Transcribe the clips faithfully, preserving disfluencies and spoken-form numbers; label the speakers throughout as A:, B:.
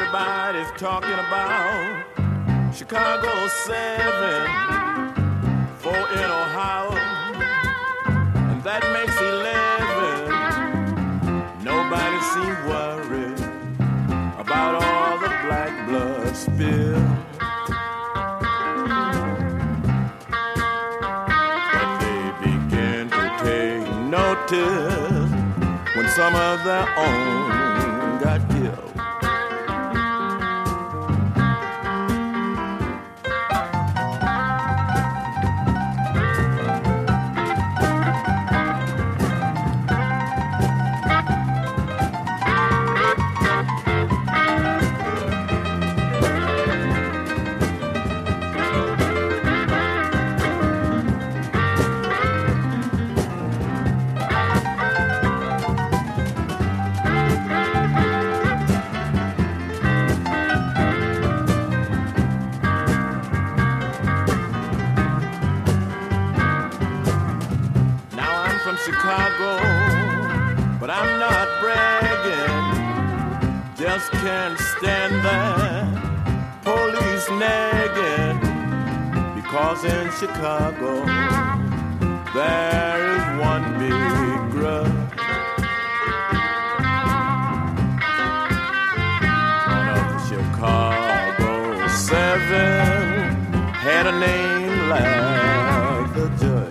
A: Everybody's talking about Chicago seven, four in Ohio, and that makes eleven. Nobody seems worried about all the black blood spilled. But they begin to take notice when some of their own got killed. Chicago, but I'm not bragging. Just can't stand that police nagging, because in Chicago there is one big grudge. One of the Chicago seven had a name like the judge.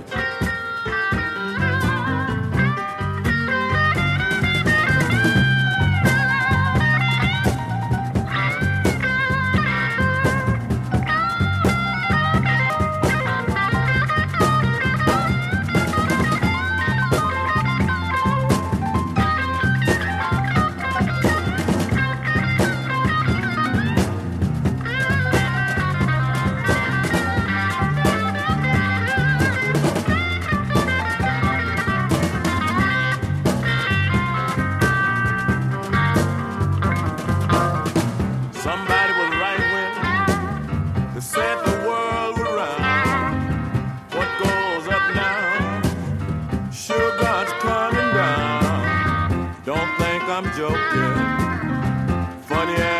A: Somebody was right when they said the world would round. What goes up now, sure God's coming down. Don't think I'm joking, funny as